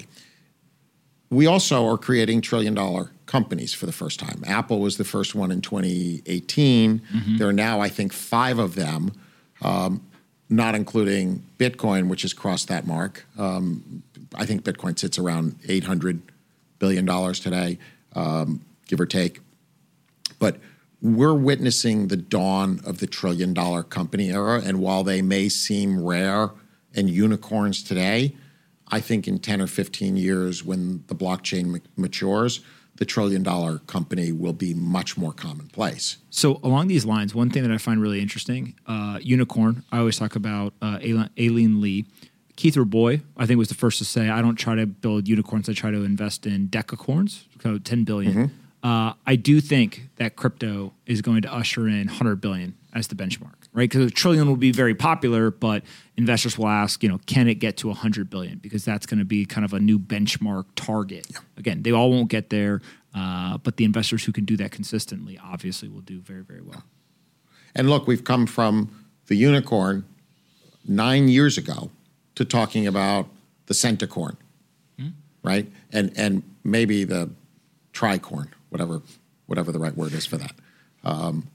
We also are creating trillion-dollar companies for the first time. Apple was the first one in twenty eighteen. Mm-hmm. There are now, I think, five of them, um, not including Bitcoin, which has crossed that mark. Um, I think Bitcoin sits around eight hundred billion dollars today, um, give or take. But we're witnessing the dawn of the trillion-dollar company era, and while they may seem rare and unicorns today, I think in ten or fifteen years, when the blockchain ma- matures, the trillion-dollar company will be much more commonplace. So along these lines, one thing that I find really interesting, uh, unicorn, I always talk about uh, Aileen, Aileen Lee. Keith Rabois, I think, was the first to say, I don't try to build unicorns, I try to invest in decacorns, so ten billion dollars. Mm-hmm. Uh, I do think that crypto is going to usher in one hundred billion dollars as the benchmark, right? Because a trillion will be very popular, but investors will ask, you know, can it get to one hundred billion dollars? Because that's going to be kind of a new benchmark target. Yeah. Again, they all won't get there, uh, but the investors who can do that consistently obviously will do very, very well. And look, we've come from the unicorn nine years ago to talking about the centacorn, hmm? right? And and maybe the tricorn, whatever whatever the right word is for that. Um,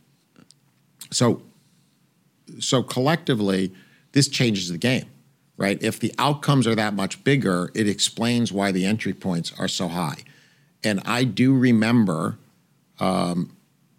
so so collectively, this changes the game, right? If the outcomes are that much bigger, it explains why the entry points are so high. And I do remember um,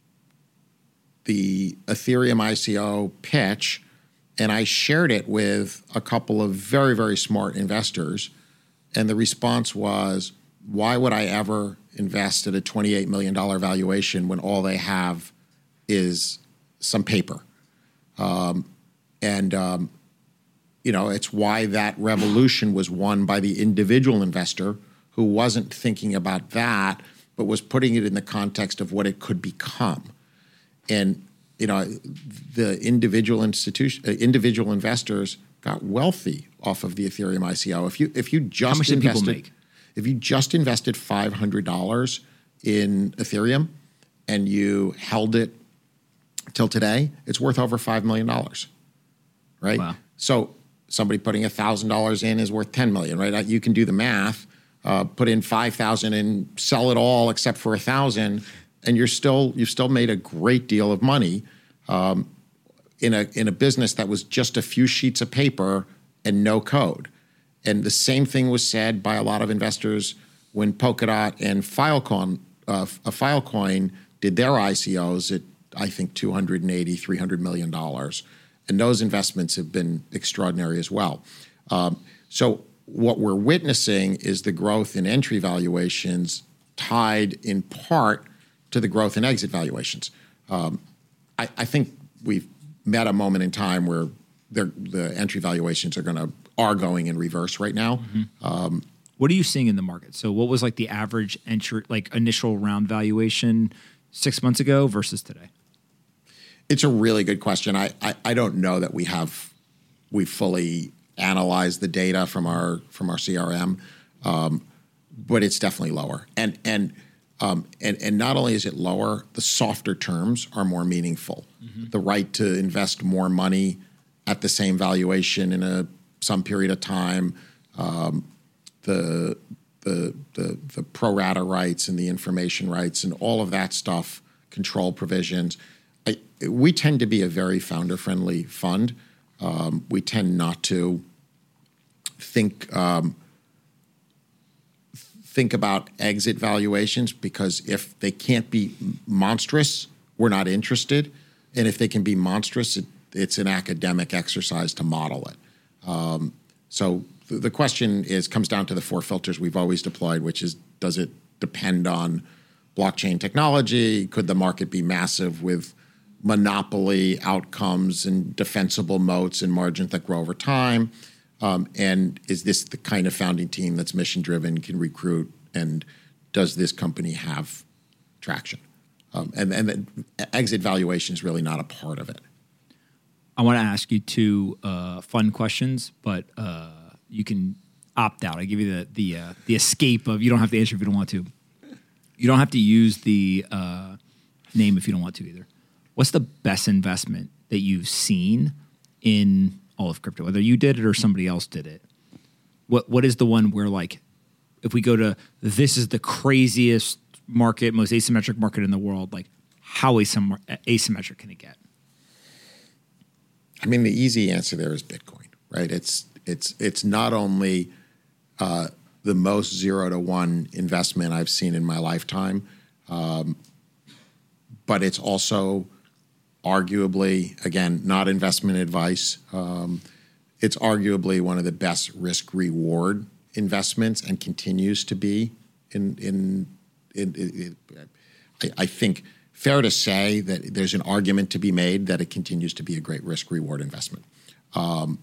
the Ethereum I C O pitch, and I shared it with a couple of very, very smart investors. And the response was, why would I ever invest at a twenty-eight million dollars valuation when all they have is some paper? Um, and, um, you know, it's why that revolution was won by the individual investor who wasn't thinking about that, but was putting it in the context of what it could become. And, you know, the individual institution, uh, individual investors got wealthy off of the Ethereum I C O. If you if you just How much did invested, people make? If you just invested five hundred dollars in Ethereum and you held it till today, it's worth over five million dollars, right? Wow. So somebody putting one thousand dollars in is worth ten million dollars, right? You can do the math, uh, put in five thousand dollars and sell it all except for one thousand dollars, and you're still, you've still made a great deal of money um, in a in a business that was just a few sheets of paper and no code. And the same thing was said by a lot of investors when Polkadot and Filecoin, uh, Filecoin did their I C Os at, I think, two hundred eighty, three hundred million dollars. And those investments have been extraordinary as well. Um, so what we're witnessing is the growth in entry valuations tied in part to the growth in exit valuations. Um, I, I think we've met a moment in time where the entry valuations are going to are going in reverse right now. Mm-hmm. Um, what are you seeing in the market? So what was like the average entry, like initial round valuation six months ago versus today? It's a really good question. I, I, I don't know that we have we fully analyzed the data from our from our C R M, um, but it's definitely lower. And and um, and and not only is it lower, the softer terms are more meaningful. Mm-hmm. The right to invest more money at the same valuation in a some period of time, um, the, the the the pro rata rights and the information rights and all of that stuff, control provisions. I, we tend to be a very founder friendly fund. Um, we tend not to think um, think about exit valuations because if they can't be monstrous, we're not interested, and if they can be monstrous, it, it's an academic exercise to model it. Um, so th- the question is comes down to the four filters we've always deployed, which is, does it depend on blockchain technology? Could the market be massive with monopoly outcomes and defensible moats and margins that grow over time? Um, and is this the kind of founding team that's mission-driven, can recruit, and does this company have traction? Um, and and the exit valuation is really not a part of it. I want to ask you two uh, fun questions, but uh, you can opt out. I give you the the uh, the escape of you don't have to answer if you don't want to. You don't have to use the uh, name if you don't want to either. What's the best investment that you've seen in all of crypto, whether you did it or somebody else did it? What What is the one where, like, if we go to this is the craziest market, most asymmetric market in the world, like how asym- asymmetric can it get? I mean, the easy answer there is Bitcoin, right? It's it's it's not only uh, the most zero to one investment I've seen in my lifetime, um, but it's also arguably, again, not investment advice. Um, it's arguably one of the best risk reward investments and continues to be. In in, in, in, in I, I think. Fair to say that there's an argument to be made that it continues to be a great risk-reward investment. Um,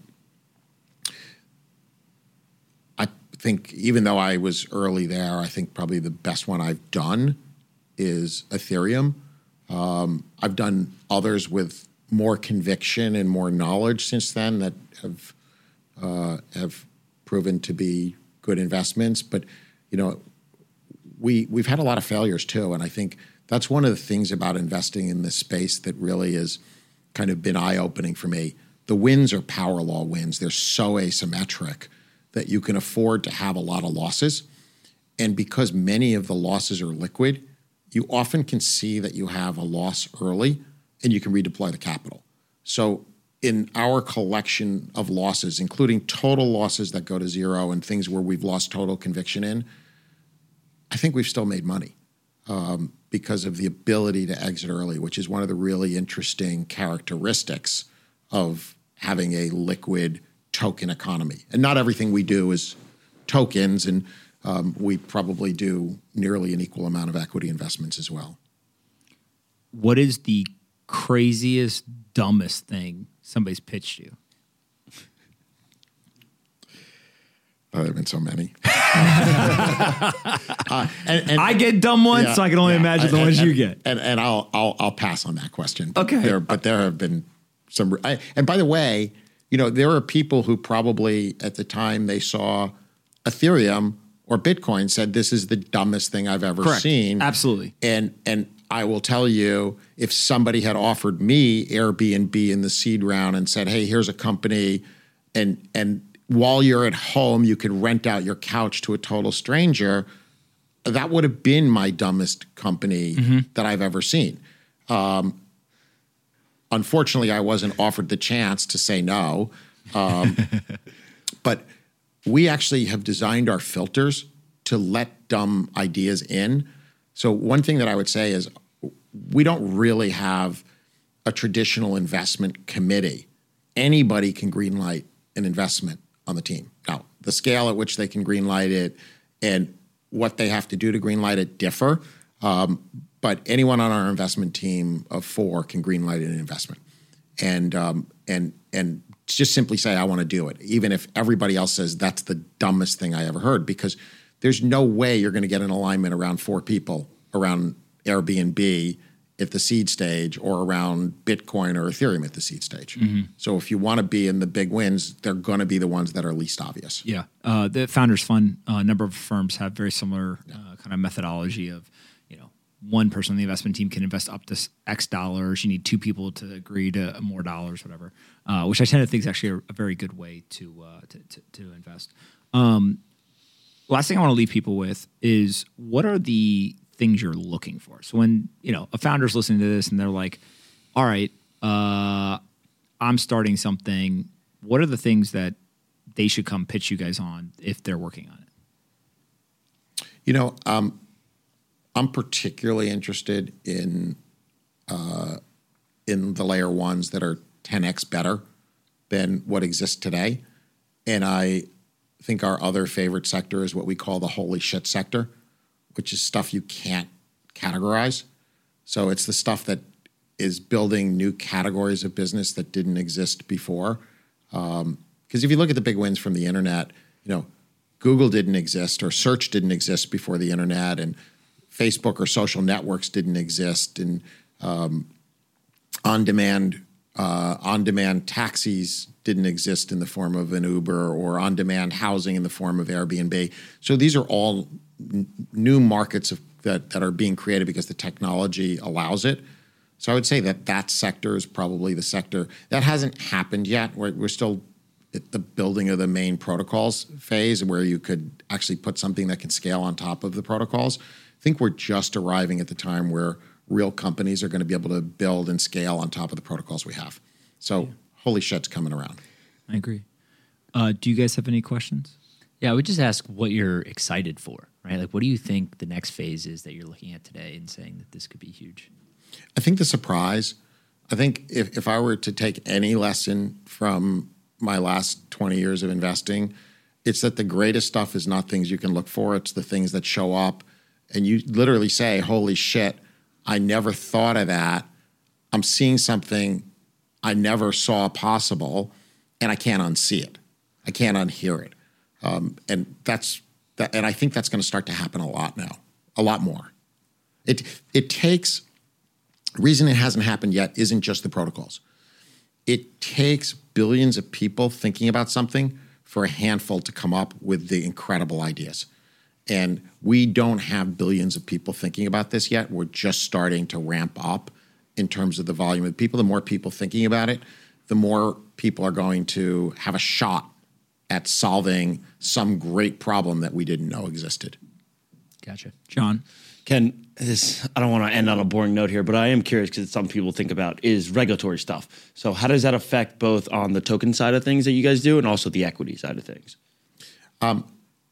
I think even though I was early there, I think probably the best one I've done is Ethereum. Um, I've done others with more conviction and more knowledge since then that have uh, have proven to be good investments. But you know, we we've had a lot of failures too, and I think that's one of the things about investing in this space that really has kind of been eye-opening for me. The wins are power law wins. They're so asymmetric that you can afford to have a lot of losses. And because many of the losses are liquid, you often can see that you have a loss early and you can redeploy the capital. So in our collection of losses, including total losses that go to zero and things where we've lost total conviction in, I think we've still made money. Um, because of the ability to exit early, which is one of the really interesting characteristics of having a liquid token economy. And not everything we do is tokens, and um, we probably do nearly an equal amount of equity investments as well. What is the craziest, dumbest thing somebody's pitched you? Oh, there have been so many. uh, and, and, I get dumb ones, yeah, so I can only yeah, imagine the and, ones and, you get. And, and I'll, I'll I'll pass on that question. But okay. There, but there have been some. I, and by the way, you know, there are people who probably at the time they saw Ethereum or Bitcoin said, "This is the dumbest thing I've ever Correct. seen." Absolutely. And and I will tell you, if somebody had offered me Airbnb in the seed round and said, "Hey, here's a company," and and while you're at home, you could rent out your couch to a total stranger, that would have been my dumbest company mm-hmm. that I've ever seen. Um, unfortunately, I wasn't offered the chance to say no. Um, but we actually have designed our filters to let dumb ideas in. So one thing that I would say is we don't really have a traditional investment committee. Anybody can greenlight an investment on the team. Now, the scale at which they can greenlight it and what they have to do to greenlight it differ. Um, but anyone on our investment team of four can greenlight an investment, and um, and and just simply say, I want to do it, even if everybody else says that's the dumbest thing I ever heard, because there's no way you're going to get an alignment around four people around Airbnb at the seed stage or around Bitcoin or Ethereum at the seed stage. Mm-hmm. So if you want to be in the big wins, they're going to be the ones that are least obvious. Yeah. Uh, the Founders Fund, uh, a number of firms have very similar uh, kind of methodology of, you know, one person on the investment team can invest up to X dollars. You need two people to agree to more dollars, whatever, uh, which I tend to think is actually a, a very good way to, uh, to, to, to invest. Um, last thing I want to leave people with is, what are the things you're looking for? So when, you know, a founder's listening to this and they're like, all right, uh, I'm starting something. What are the things that they should come pitch you guys on if they're working on it? You know, um, I'm particularly interested in uh, in the layer ones that are ten x better than what exists today. And I think our other favorite sector is what we call the holy shit sector, which is stuff you can't categorize. So it's the stuff that is building new categories of business that didn't exist before. Um, because if you look at the big wins from the internet, you know, Google didn't exist, or search didn't exist before the internet, and Facebook or social networks didn't exist, and um, on-demand uh, on-demand taxis didn't exist in the form of an Uber, or on-demand housing in the form of Airbnb. So these are all n- new markets of, that that are being created because the technology allows it. So I would say that that sector is probably the sector that hasn't happened yet. We're, we're still at the building of the main protocols phase, where you could actually put something that can scale on top of the protocols. I think we're just arriving at the time where real companies are going to be able to build and scale on top of the protocols we have. So yeah. Holy shit's coming around. I agree. Uh, do you guys have any questions? Yeah, I would just ask what you're excited for, right? Like, what do you think the next phase is that you're looking at today and saying that this could be huge? I think the surprise, I think if, if I were to take any lesson from my last twenty years of investing, it's that the greatest stuff is not things you can look for. It's the things that show up and you literally say, holy shit, I never thought of that. I'm seeing something I never saw possible, and I can't unsee it. I can't unhear it. Um, and that's that, and I think that's going to start to happen a lot now, a lot more. It it takes, the reason it hasn't happened yet isn't just the protocols. It takes billions of people thinking about something for a handful to come up with the incredible ideas. And we don't have billions of people thinking about this yet. We're just starting to ramp up in terms of the volume of people. The more people thinking about it, the more people are going to have a shot at solving some great problem that we didn't know existed. Gotcha. John? Ken, this, I don't want to end on a boring note here, but I am curious because some people think about is regulatory stuff. So how does that affect both on the token side of things that you guys do and also the equity side of things? Um,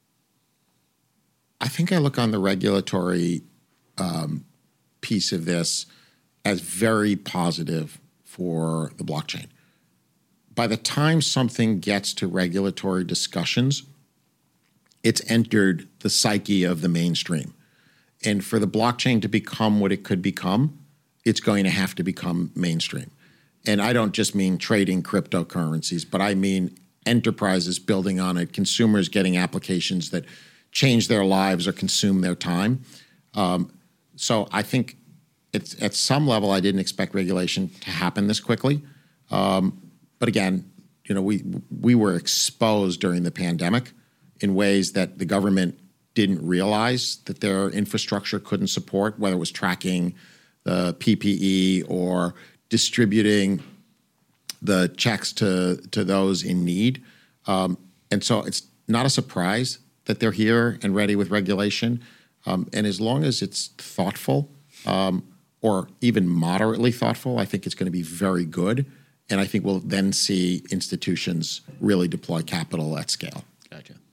I think I look on the regulatory um, piece of this as very positive for the blockchain. By the time something gets to regulatory discussions, it's entered the psyche of the mainstream. And for the blockchain to become what it could become, it's going to have to become mainstream. And I don't just mean trading cryptocurrencies, but I mean enterprises building on it, consumers getting applications that change their lives or consume their time. Um, so I think it's, at some level, I didn't expect regulation to happen this quickly. Um, but again, you know, we we were exposed during the pandemic in ways that the government didn't realize that their infrastructure couldn't support, whether it was tracking the P P E or distributing the checks to, to those in need. Um, and so it's not a surprise that they're here and ready with regulation. Um, and as long as it's thoughtful um, or even moderately thoughtful, I think it's going to be very good. And I think we'll then see institutions really deploy capital at scale. Gotcha.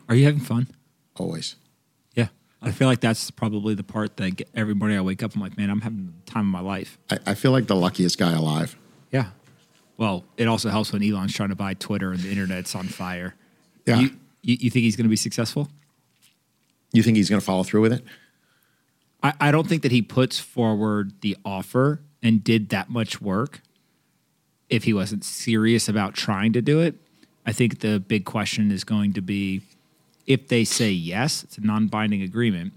Are you having fun? Always. Yeah. I feel like that's probably the part that get, every morning I wake up, I'm like, man, I'm having the time of my life. I, I feel like the luckiest guy alive. Yeah. Well, it also helps when Elon's trying to buy Twitter and the internet's on fire. Yeah. You, you, you think he's going to be successful? You think he's going to follow through with it? I, I don't think that he puts forward the offer and did that much work if he wasn't serious about trying to do it. I think the big question is going to be, if they say yes, it's a non-binding agreement,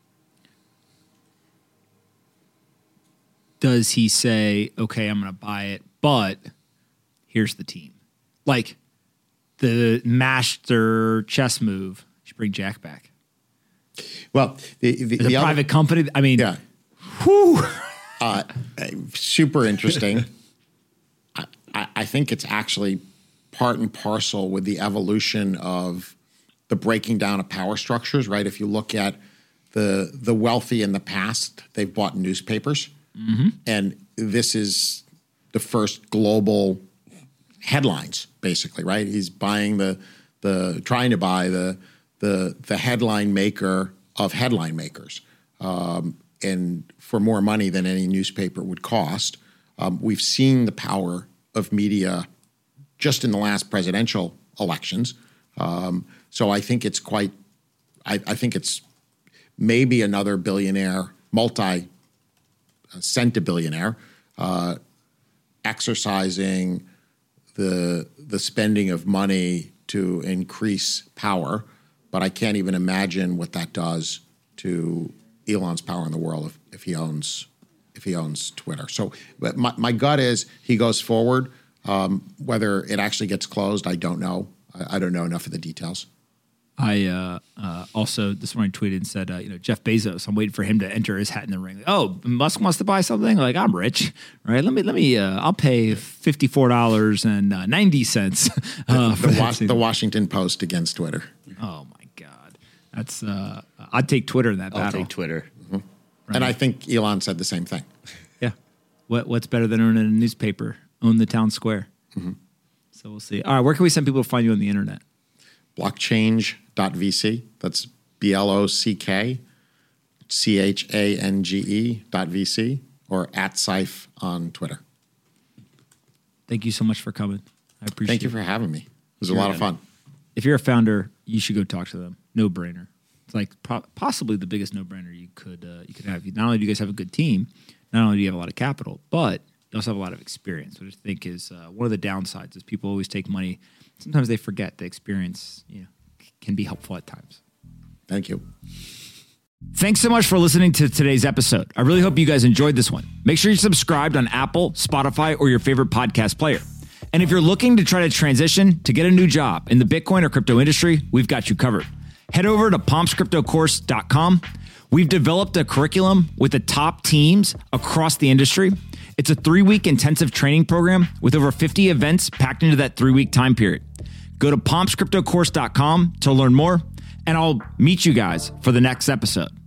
does he say, okay, I'm going to buy it, but here's the team? Like the master chess move, you should bring Jack back. Well, the, the, It's the a other- private company. I mean, Yeah. whew. Uh, super interesting. I, I, I think it's actually part and parcel with the evolution of the breaking down of power structures, right? If you look at the the wealthy in the past, they've bought newspapers. And this is the first global headlines, basically, right? He's buying the the trying to buy the the the headline maker of headline makers, um, and for more money than any newspaper would cost. Um, we've seen the power of media just in the last presidential elections. Um, so I think it's quite. I, I think it's maybe another billionaire, multi centibillionaire, uh, exercising the the spending of money to increase power, but I can't even imagine what that does to Elon's power in the world if, if he owns if he owns Twitter. So, but my, my gut is he goes forward. Um, whether it actually gets closed, I don't know. I, I don't know enough of the details. I uh, uh, also this morning tweeted and said, uh, you know, Jeff Bezos. I'm waiting for him to enter his hat in the ring. Like, oh, Musk wants to buy something. Like, I'm rich, right? Let me, let me. Uh, I'll pay fifty four dollars and ninety cents. Uh, The, Was- the Washington Post against Twitter. oh my God, that's. Uh, I'd take Twitter in that I'll battle. take Twitter. And I think Elon said the same thing. Yeah. What What's better than owning a newspaper? Own the town square. So we'll see. All right, where can we send people to find you on the internet? blockchange dot v c. That's B L O C K C H A N G E dot V C or at Seif on Twitter. Thank you so much for coming. I appreciate Thank you it. for having me. It was a lot of fun. If you're a founder, you should go talk to them. No brainer. It's like po- possibly the biggest no brainer you could uh, you could have. Not only do you guys have a good team, not only do you have a lot of capital, but you also have a lot of experience, which I think is uh, one of the downsides. Is people always take money. Sometimes they forget the experience. You know, c- can be helpful at times. Thank you. Thanks so much for listening to today's episode. I really hope you guys enjoyed this one. Make sure you're subscribed on Apple, Spotify, or your favorite podcast player. And if you're looking to try to transition to get a new job in the Bitcoin or crypto industry, we've got you covered. Head over to pomps crypto course dot com. We've developed a curriculum with the top teams across the industry. It's a three-week intensive training program with over fifty events packed into that three-week time period. Go to pomps crypto course dot com to learn more, and I'll meet you guys for the next episode.